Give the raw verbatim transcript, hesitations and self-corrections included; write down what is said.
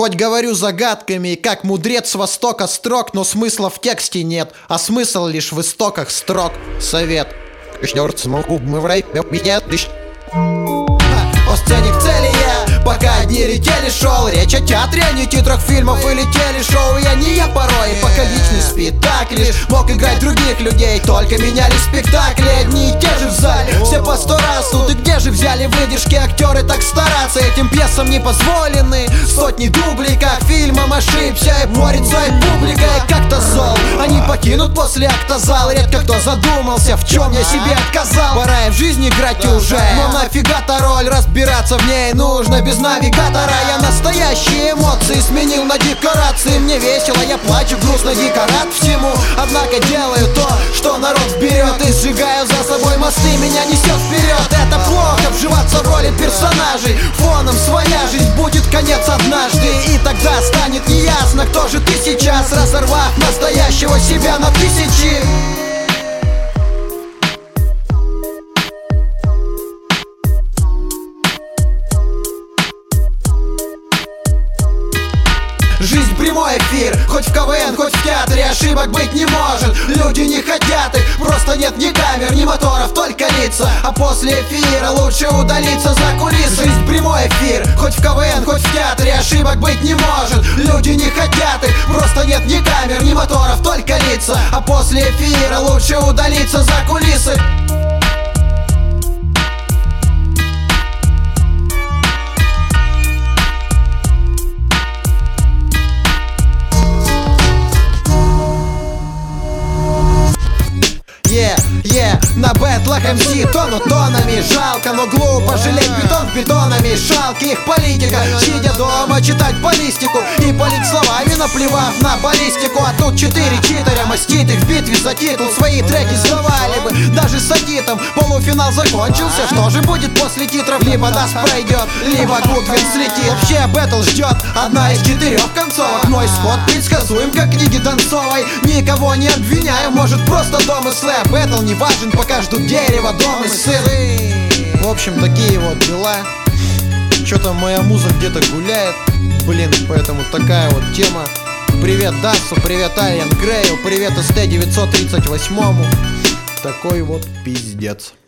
Хоть говорю загадками, и как мудрец с востока строк, но смысла в тексте нет, а смысл лишь в истоках строк. Совет. По сцене к цели я, пока одни летели, шел. Речь о театре, а не титрах фильмов или телешоу. Я не я порой, пока личный спектакль лишь мог играть других людей, только меняли спектакли одни и те же в зале. Все по сто раз, тут и где же взяли выдержки актеры так стараться? Этим пьесам не позволены сотни дублей, как фильмом ошибся и борется и публика, и как-то зол. Они покинут после акта зал, редко кто задумался, в чем я себе отказал. Пора и в жизни играть уже, но нафига-то роль, разбираться в ней нужно без навигатора. Я настоящие эмоции сменил на декорации. Мне весело, я плачу, грустно, дико рад всему. Однако делаю то, что народ берет, и сжигаю за собой мосты, меня несет вперед. Это плохо, вживаться в роли персонажей. Фоном своя жизнь будет конец однажды, и тогда станет неясно, кто же ты сейчас, разорвав настоящего себя на тысячи. Жизнь прямой эфир, хоть в ка вэ эн, хоть в театре, ошибок быть не может. Люди не хотят их, просто нет ни камер, ни моторов, только лица. А после эфира лучше удалиться за кулисы. Жизнь прямой эфир, хоть в ка вэ эн, хоть в театре, ошибок быть не может. Люди не хотят их, просто нет ни камер, ни моторов, только лица. А после эфира лучше удалиться за кулисы. Yeah, yeah, на бэтлах эм си тонут тонами. Жалко, но глупо жалеть бетон в бетономешалке. Их политика, сидя дома, читать баллистику и полить словами, наплевав на баллистику. А тут четыре читаря мастит их в битве за титул. Свои треки сдавали бы даже с Адитом. Полуфинал закончился, что же будет после титров? Либо нас пройдет, либо Гудвин слетит. Вообще бэтл ждет одна из четырех концовок. Мой спот предсказуем, как книги Донцовой. Никого не обвиняю, может просто домыслы. Бэтл не важен, пока ждут дерево, дом и сын. В общем, такие вот дела. Что-то моя муза где-то гуляет. Блин, поэтому такая вот тема. Привет Дасу, привет Алиен Грею, привет эс тэ девятьсот тридцать восемь. Такой вот пиздец.